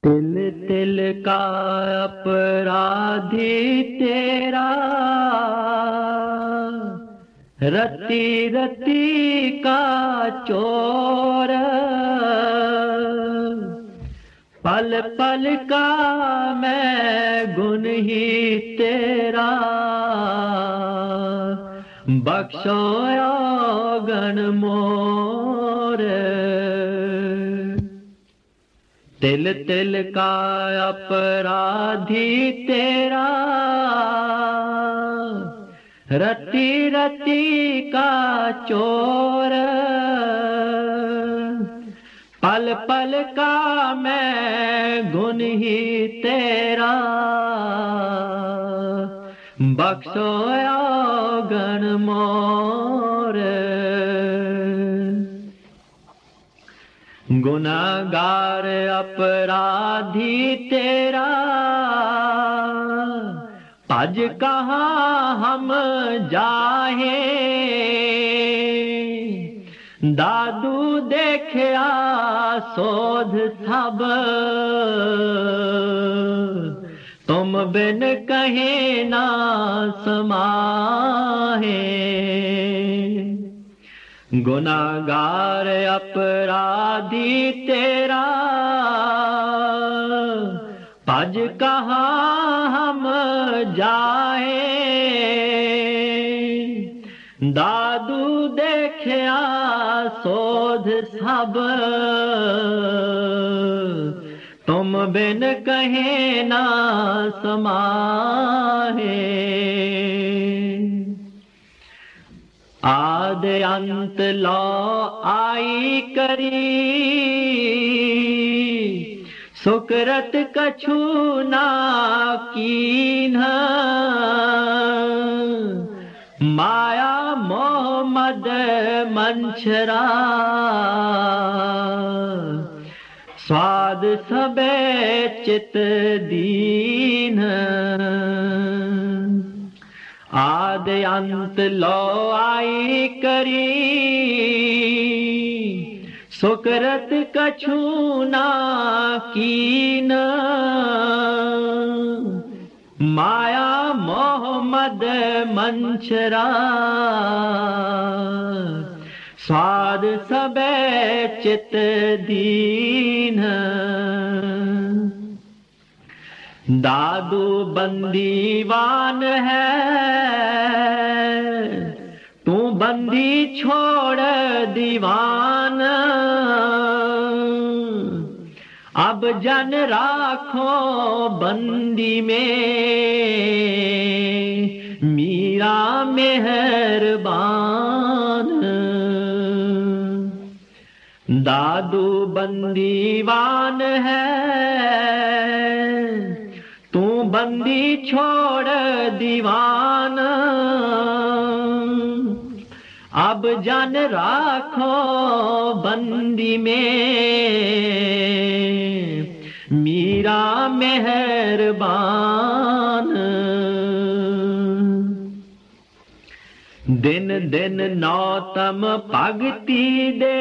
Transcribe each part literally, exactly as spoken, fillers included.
तिल तिल का अपराधी तेरा, रति रति का चोर, पल पल का मैं गुण ही तेरा, बख्शो गण मोर। तिल तिल का अपराधी तेरा, रति रति का चोर, पल पल का मैं गुण ही तेरा, बख्शो गण मोर। गुनाहगार अपराधी तेरा, भज कहाँ हम जाहे, दादू देखया सोध सब, तुम बिन कहे ना समाहे। गुनाहगार अपराधी तेरा, भज कहाँ हम जाए, दादू देखया सोध सब, तुम बिन कहे ना समाहे। आद अंत लो आई करी, सुकरत कछु ना कीन्ह, माया मोह मद मंछरा, स्वाद सबे चित दीन। आद अंत लो आई करी, सुकरत कछु ना कीन, माया मोह मद मंछरा, स्वाद सबे चित दीन। दादू बंदीवान है, तू बंदी छोड़ दीवान, अब जन राखो बंदी में, मीरा मेहरबान। दादू बंदीवान है, तू बंदी छोड़ दीवान, अब जन राखो बंदी में, मीरा मेहरबान। दिन दिन नौतम भगति दे,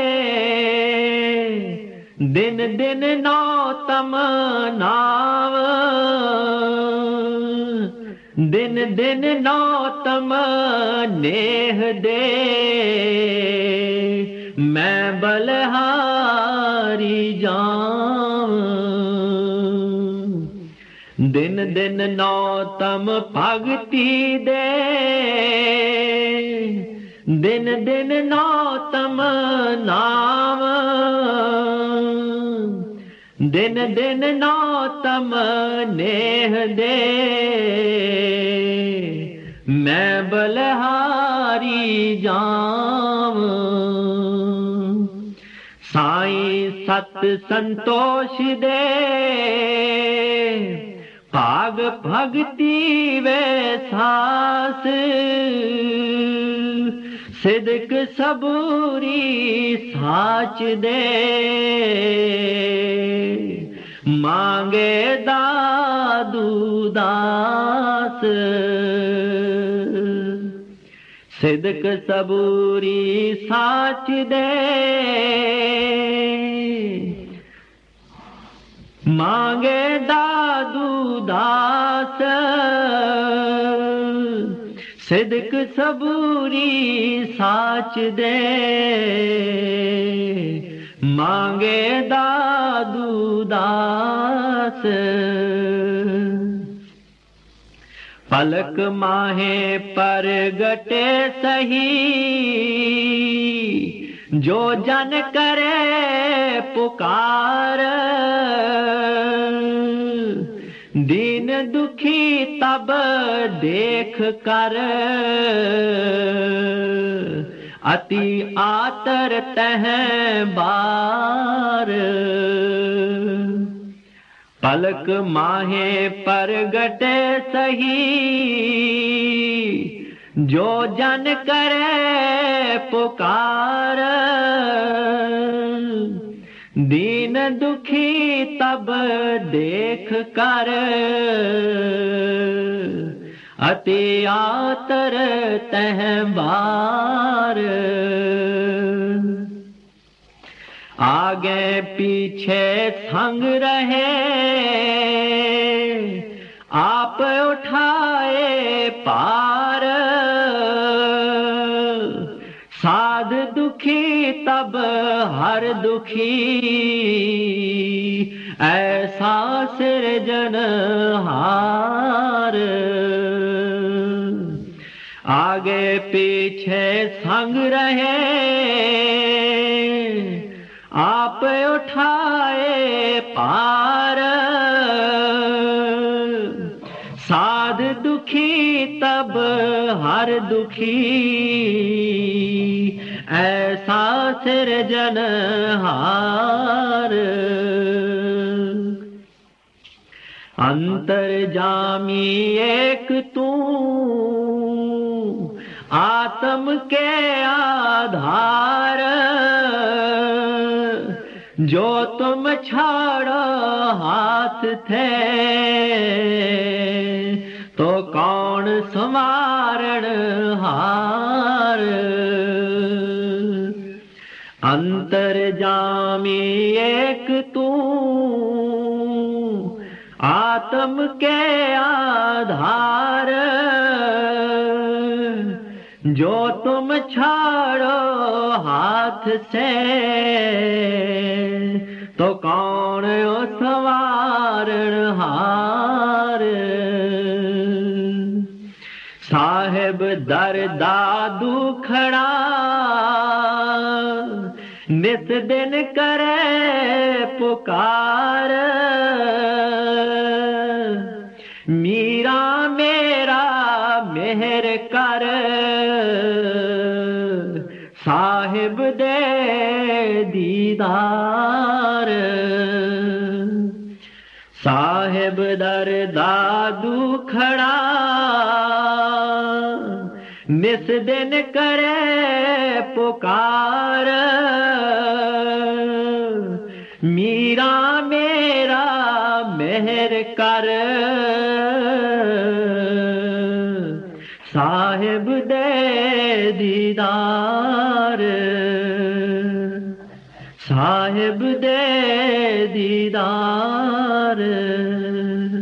दिन दिन नौतम नाम, दिन दिन नौतम नेह दे, मैं बलहारी जाऊं। दिन दिन नौतम भगति दे, दिन दिन नौतम नाम, दिन दिन नौतम नेह दे, मैं बलहारी जाऊं। साईं सत संतोष दे, भाग भगति वे सास, सिदक सबूरी साच दे, मांगे दादू दास, सिदक सबूरी साच दे, मांगे दादू दास सिदक सबूरी साच दे मांगे दादू दास पलक माहे पर गटे सही जो जन करे पुकार दीन दुखी तब देख कर अति आतर तह बार पलक माहे पर गटे सही जो जन करे पुकार दीन दुखी तब देख कर अति आतर तह बार आगे पीछे संग रहे आप उठाए पार साध दुखी तब हर दुखी ऐसा सिरजन हार आगे पीछे संग रहे आप उठाए पार साध दुखी तब हर दुखी ऐसा सिरजन हार अंतर्जामी एक तू आत्म के आधार जो तुम छाड़ो हाथ थे तो कौन संवारण हार अंतर्जामी एक तू आत्म के आधार जो तुम छाड़ो हाथ से तो कौन ओ संवारण हार साहेब दर्दा दुखड़ा नित दिन करे पुकार मीरा मेरा मेहर कर साहिब दे दीदार साहिब दर्दा दुखड़ा निस दिन करे पुकार मीरा मेरा मेहर कर साहिब दे दीदार साहिब दे दीदार